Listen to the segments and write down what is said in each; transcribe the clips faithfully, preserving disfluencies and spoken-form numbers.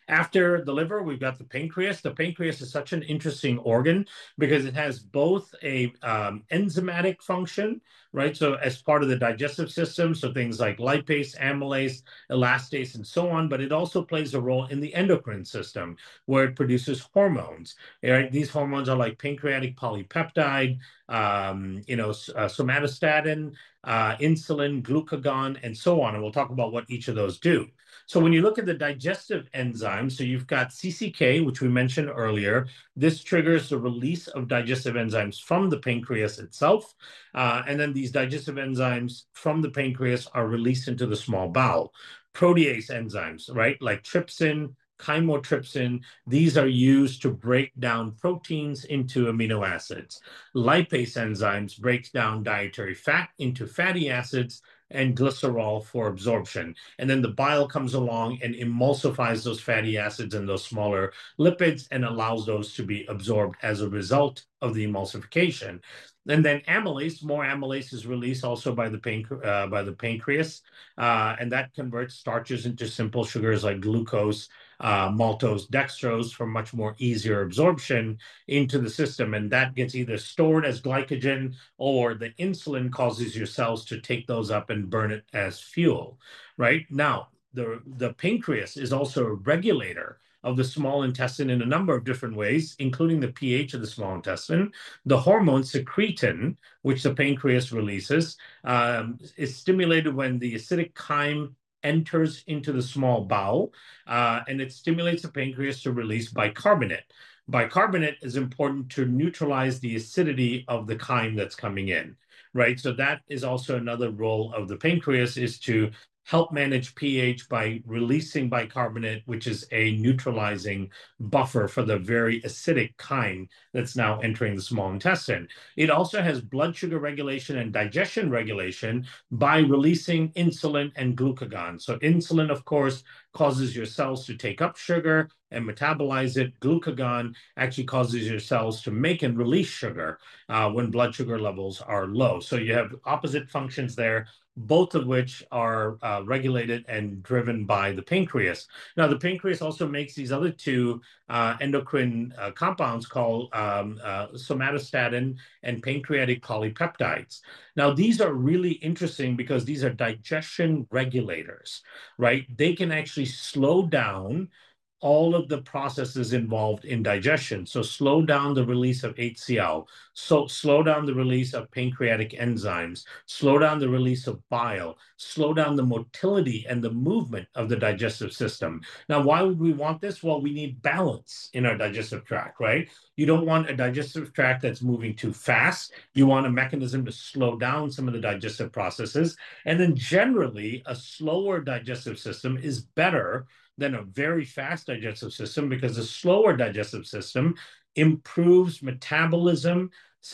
After the liver, we've got the pancreas. The pancreas is such an interesting organ because it has both a um, enzymatic function, right? So as part of the digestive system, so things like lipase, amylase, elastase, and so on. But it also plays a role in the endocrine system where it produces hormones. Right? These hormones are like pancreatic polypeptide, um, you know, uh, somatostatin, uh, insulin, glucagon, and so on. And we'll talk about what each of those do. So when you look at the digestive enzymes, so you've got C C K, which we mentioned earlier. This triggers the release of digestive enzymes from the pancreas itself. Uh, and then these digestive enzymes from the pancreas are released into the small bowel. Protease enzymes, right? Like trypsin, chymotrypsin, these are used to break down proteins into amino acids. Lipase enzymes breaks down dietary fat into fatty acids and glycerol for absorption. And then the bile comes along and emulsifies those fatty acids and those smaller lipids and allows those to be absorbed as a result of the emulsification. And then amylase, more amylase is released also by the, pancre uh, by the pancreas, uh, and that converts starches into simple sugars like glucose, uh, maltose, dextrose for much more easier absorption into the system. And that gets either stored as glycogen or the insulin causes your cells to take those up and burn it as fuel, right? Now, the, the pancreas is also a regulator of the small intestine in a number of different ways, including the pH of the small intestine. The hormone secretin, which the pancreas releases, um, is stimulated when the acidic chyme enters into the small bowel, uh, and it stimulates the pancreas to release bicarbonate. Bicarbonate is important to neutralize the acidity of the chyme that's coming in, right? So that is also another role of the pancreas, is to help manage pH by releasing bicarbonate, which is a neutralizing buffer for the very acidic chyme that's now entering the small intestine. It also has blood sugar regulation and digestion regulation by releasing insulin and glucagon. So insulin, of course, causes your cells to take up sugar and metabolize it. Glucagon actually causes your cells to make and release sugar uh, when blood sugar levels are low. So you have opposite functions there, both of which are uh, regulated and driven by the pancreas. Now, the pancreas also makes these other two uh, endocrine uh, compounds called um, uh, somatostatin and pancreatic polypeptides. Now, these are really interesting because these are digestion regulators, right? They can actually slow down all of the processes involved in digestion. So slow down the release of H C l, so slow down the release of pancreatic enzymes, slow down the release of bile, slow down the motility and the movement of the digestive system. Now, why would we want this? Well, we need balance in our digestive tract, right? You don't want a digestive tract that's moving too fast. You want a mechanism to slow down some of the digestive processes. And then generally, a slower digestive system is better than a very fast digestive system, because the slower digestive system improves metabolism,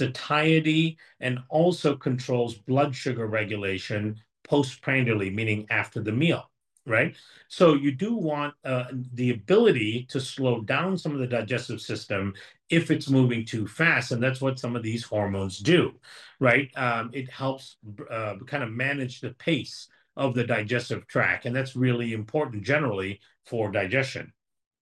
satiety, and also controls blood sugar regulation postprandially, meaning after the meal, right? So you do want uh, the ability to slow down some of the digestive system if it's moving too fast. And that's what some of these hormones do, right? Um, it helps uh, kind of manage the pace of the digestive tract. And that's really important generally for digestion.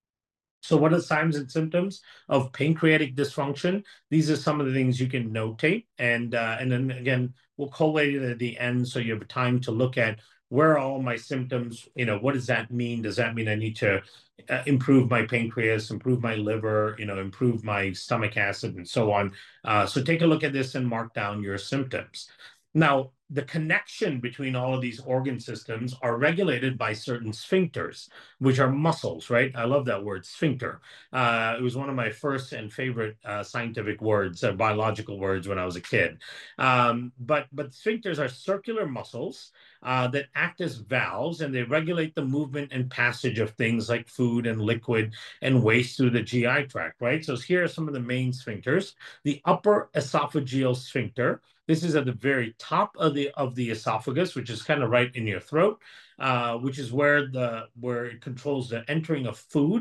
So what are signs and symptoms of pancreatic dysfunction? These are some of the things you can notate. And, uh, and then again, we'll collate it at the end so you have time to look at where are all my symptoms, you know, what does that mean? Does that mean I need to uh, improve my pancreas, improve my liver, you know, improve my stomach acid and so on? Uh, so take a look at this and mark down your symptoms. Now, the connection between all of these organ systems are regulated by certain sphincters, which are muscles, right? I love that word, sphincter. Uh, it was one of my first and favorite uh, scientific words, uh, biological words when I was a kid. Um, but, but sphincters are circular muscles uh, that act as valves, and they regulate the movement and passage of things like food and liquid and waste through the G I tract, right? So here are some of the main sphincters. The upper esophageal sphincter. This is at the very top of the of the esophagus, which is kind of right in your throat, uh, which is where the where it controls the entering of food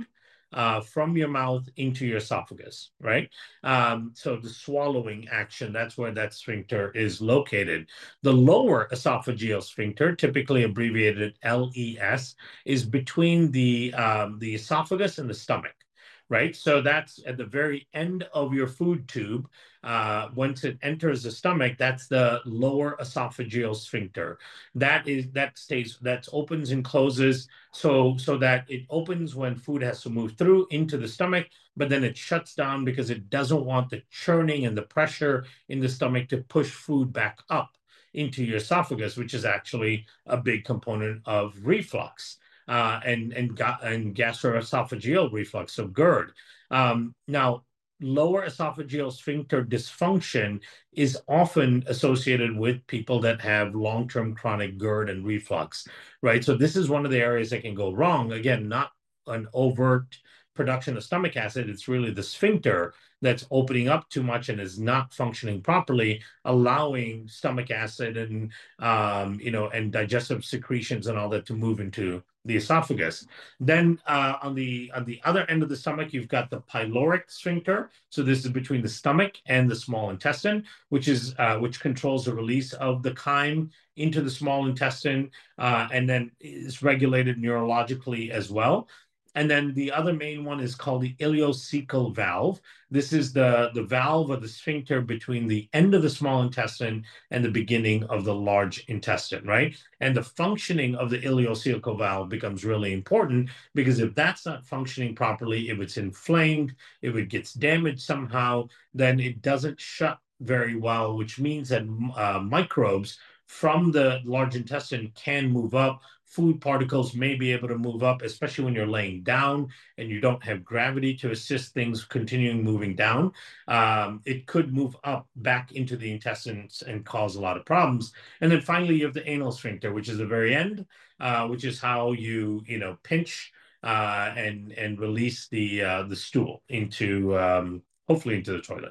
uh, from your mouth into your esophagus, right? Um, so the swallowing action, that's where that sphincter is located. The lower esophageal sphincter, typically abbreviated L E S, is between the um, the esophagus and the stomach, right? So that's at the very end of your food tube. Uh, once it enters the stomach, that's the lower esophageal sphincter. That is that stays that opens and closes so so that it opens when food has to move through into the stomach, but then it shuts down because it doesn't want the churning and the pressure in the stomach to push food back up into your esophagus, which is actually a big component of reflux uh, and and and gastroesophageal reflux, so GERD. Um, now, lower esophageal sphincter dysfunction is often associated with people that have long-term chronic GERD and reflux, right? So this is one of the areas that can go wrong. Again, not an overt production of stomach acid. It's really the sphincter that's opening up too much and is not functioning properly, allowing stomach acid and um, you know and digestive secretions and all that to move into the esophagus. Then uh, on the on the other end of the stomach, you've got the pyloric sphincter. So this is between the stomach and the small intestine, which is uh, which controls the release of the chyme into the small intestine, uh, and then is regulated neurologically as well. And then the other main one is called the ileocecal valve. This is the, the valve of the sphincter between the end of the small intestine and the beginning of the large intestine, right? And the functioning of the ileocecal valve becomes really important because if that's not functioning properly, if it's inflamed, if it gets damaged somehow, then it doesn't shut very well, which means that uh, microbes from the large intestine can move up. Food particles may be able to move up, especially when you're laying down and you don't have gravity to assist things continuing moving down. Um, it could move up back into the intestines and cause a lot of problems. And then finally, you have the anal sphincter, which is the very end, uh, which is how you, you know, pinch uh, and and release the uh, the stool into um, hopefully into the toilet.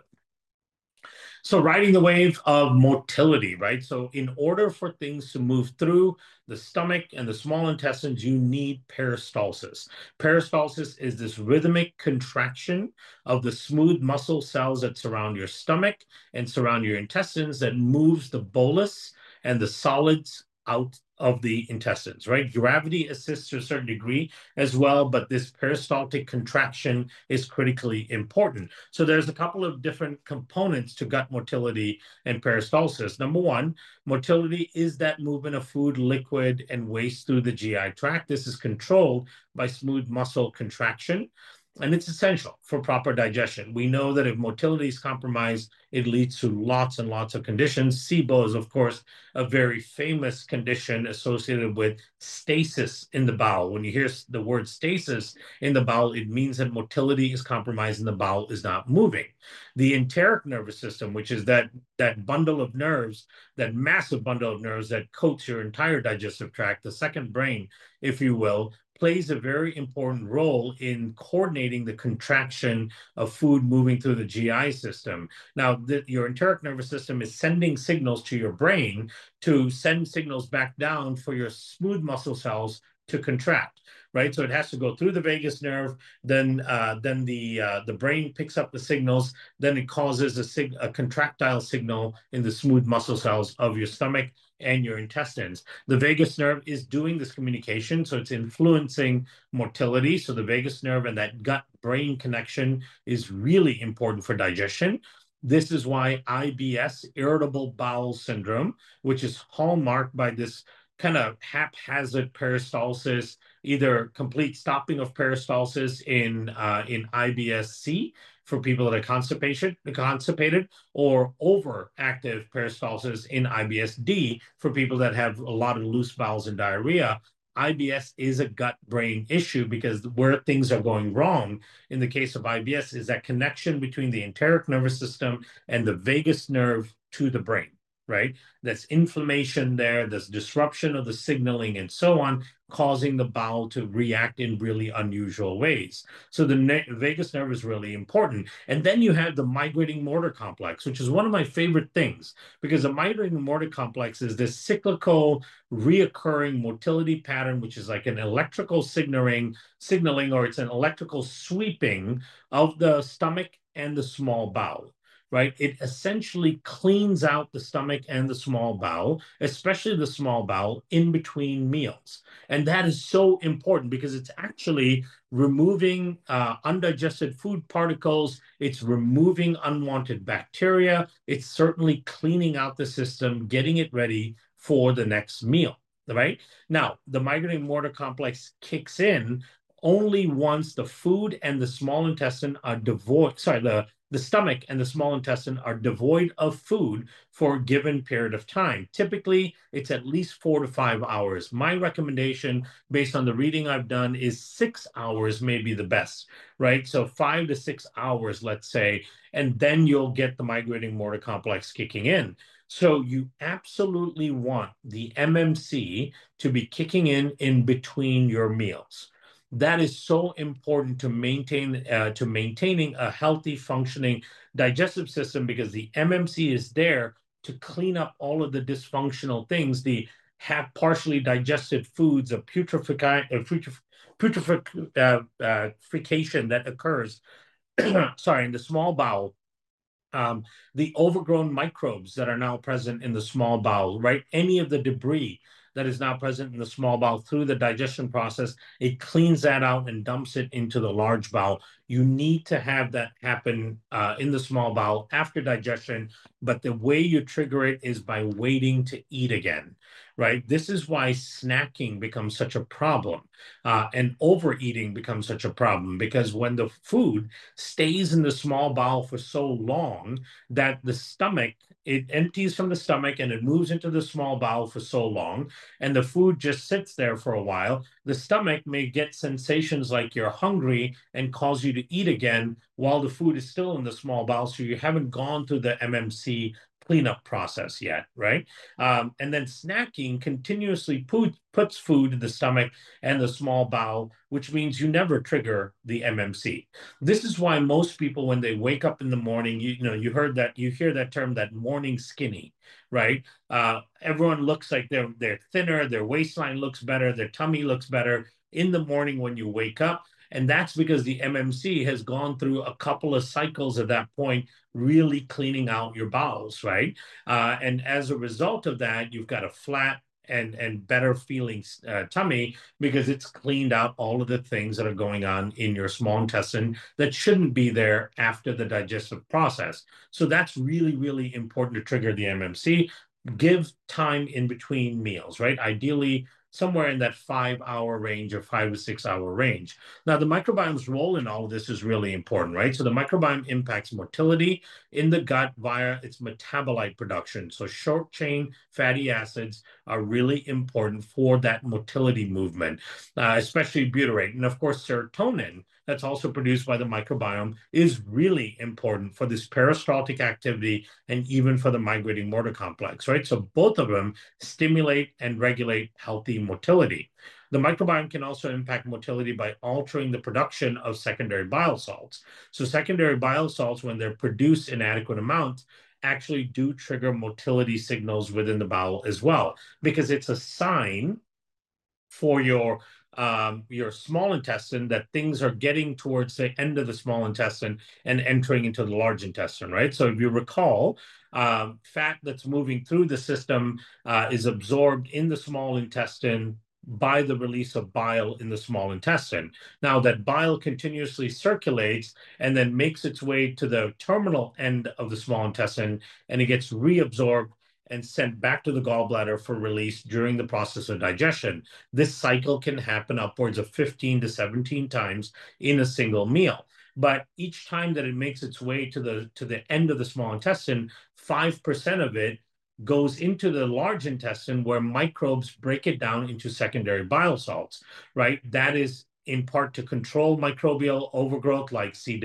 So riding the wave of motility, right? So in order for things to move through the stomach and the small intestines, you need peristalsis. Peristalsis is this rhythmic contraction of the smooth muscle cells that surround your stomach and surround your intestines that moves the bolus and the solids out of the intestines, right? Gravity assists to a certain degree as well, but this peristaltic contraction is critically important. So there's a couple of different components to gut motility and peristalsis. Number one, motility is that movement of food, liquid, and waste through the G I tract. This is controlled by smooth muscle contraction, and it's essential for proper digestion. We know that if motility is compromised, it leads to lots and lots of conditions. SIBO is, of course, a very famous condition associated with stasis in the bowel. When you hear the word stasis in the bowel, it means that motility is compromised and the bowel is not moving. The enteric nervous system, which is that, that bundle of nerves, that massive bundle of nerves that coats your entire digestive tract, the second brain, if you will, plays a very important role in coordinating the contraction of food moving through the G I system. Now, the, your enteric nervous system is sending signals to your brain to send signals back down for your smooth muscle cells to contract, right? So it has to go through the vagus nerve, then uh, then the uh, the brain picks up the signals, then it causes a, sig a contractile signal in the smooth muscle cells of your stomach and your intestines. The vagus nerve is doing this communication, so it's influencing motility. So the vagus nerve and that gut-brain connection is really important for digestion. This is why I B S, irritable bowel syndrome, which is hallmarked by this kind of haphazard peristalsis, either complete stopping of peristalsis in uh, in I B S C for people that are constipation, constipated, or overactive peristalsis in I B S D for people that have a lot of loose bowels and diarrhea. I B S is a gut-brain issue because where things are going wrong in the case of I B S is that connection between the enteric nervous system and the vagus nerve to the brain. right? That's inflammation there, there's disruption of the signaling and so on, causing the bowel to react in really unusual ways. So the vagus nerve is really important. And then you have the migrating motor complex, which is one of my favorite things, because the migrating motor complex is this cyclical, reoccurring motility pattern, which is like an electrical signaling, signaling, or it's an electrical sweeping of the stomach and the small bowel. Right? It essentially cleans out the stomach and the small bowel, especially the small bowel, in between meals. And that is so important because it's actually removing uh, undigested food particles. It's removing unwanted bacteria. It's certainly cleaning out the system, getting it ready for the next meal, right? Now, the migrating motor complex kicks in only once the food and the small intestine are devoid, sorry, the the stomach and the small intestine are devoid of food for a given period of time. Typically, it's at least four to five hours. My recommendation, based on the reading I've done, is six hours may be the best, right? So five to six hours, let's say, and then you'll get the migrating motor complex kicking in. So you absolutely want the M M C to be kicking in in between your meals. That is so important to maintain uh, to maintaining a healthy, functioning digestive system, because the M M C is there to clean up all of the dysfunctional things, the have partially digested foods, of putrefaction, uh, putref putrefaction uh, uh, that occurs, sorry, in the small bowel. Um, the overgrown microbes that are now present in the small bowel, right? Any of the debris that is now present in the small bowel through the digestion process, it cleans that out and dumps it into the large bowel. You need to have that happen uh, in the small bowel after digestion, but the way you trigger it is by waiting to eat again, right? This is why snacking becomes such a problem uh, and overeating becomes such a problem, because when the food stays in the small bowel for so long that the stomach, it empties from the stomach and it moves into the small bowel for so long, and the food just sits there for a while, the stomach may get sensations like you're hungry and cause you to eat again while the food is still in the small bowel. So you haven't gone through the M M C cleanup process yet, right? Um, and then snacking continuously put, puts food in the stomach and the small bowel, which means you never trigger the M M C. This is why most people, when they wake up in the morning, you, you know, you heard that, you hear that term, that morning skinny, right? Uh, everyone looks like they're they're thinner, their waistline looks better, their tummy looks better in the morning when you wake up. And that's because the M M C has gone through a couple of cycles at that point, really cleaning out your bowels, right? Uh, and as a result of that, you've got a flat and and better feeling uh, tummy, because it's cleaned out all of the things that are going on in your small intestine that shouldn't be there after the digestive process. So that's really, really important to trigger the M M C. Give time in between meals, right? Ideally, somewhere in that five hour range or five to six hour range. Now, the microbiome's role in all of this is really important, right? So the microbiome impacts motility in the gut via its metabolite production. So short chain fatty acids are really important for that motility movement, uh, especially butyrate. And of course, serotonin, that's also produced by the microbiome, is really important for this peristaltic activity and even for the migrating motor complex, right? So both of them stimulate and regulate healthy motility. The microbiome can also impact motility by altering the production of secondary bile salts. So secondary bile salts, when they're produced in adequate amounts, actually do trigger motility signals within the bowel as well, because it's a sign for your um, your small intestine that things are getting towards the end of the small intestine and entering into the large intestine, right? So if you recall, um, fat that's moving through the system uh, is absorbed in the small intestine by the release of bile in the small intestine. Now that bile continuously circulates and then makes its way to the terminal end of the small intestine, and it gets reabsorbed and sent back to the gallbladder for release during the process of digestion. This cycle can happen upwards of fifteen to seventeen times in a single meal. But each time that it makes its way to the to the end of the small intestine, five percent of it goes into the large intestine, where microbes break it down into secondary bile salts, right? That is in part to control microbial overgrowth like C. diff,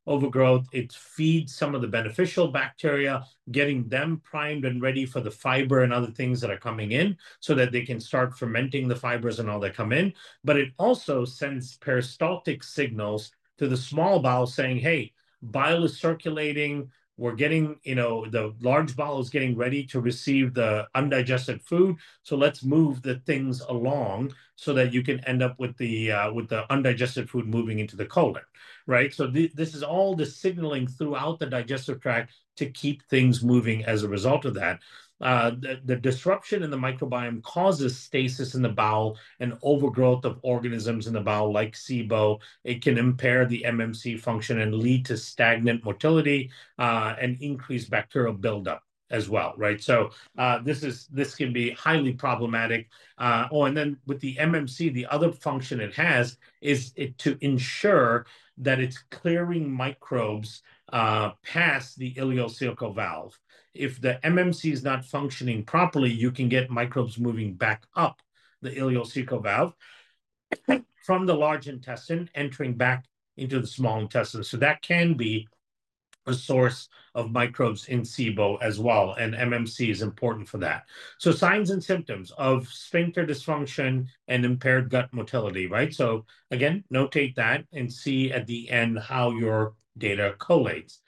overgrowth. It feeds some of the beneficial bacteria, getting them primed and ready for the fiber and other things that are coming in so that they can start fermenting the fibers and all that come in. But it also sends peristaltic signals to the small bowel saying, hey, bile is circulating. We're getting, you know, the large bowel is getting ready to receive the undigested food. So let's move the things along so that you can end up with the uh, with the undigested food moving into the colon, right? So th this is all the signaling throughout the digestive tract to keep things moving as a result of that. Uh, the, the disruption in the microbiome causes stasis in the bowel and overgrowth of organisms in the bowel like SIBO. It can impair the M M C function and lead to stagnant motility uh, and increased bacterial buildup as well, right? So uh, this is this can be highly problematic. Uh, oh, and then with the M M C, the other function it has is it to ensure that it's clearing microbes uh, past the ileocecal valve. If the M M C is not functioning properly, you can get microbes moving back up the ileocecal valve from the large intestine, entering back into the small intestine. So that can be a source of microbes in SIBO as well, and M M C is important for that. So signs and symptoms of sphincter dysfunction and impaired gut motility, right? So again, notate that and see at the end how your data collates.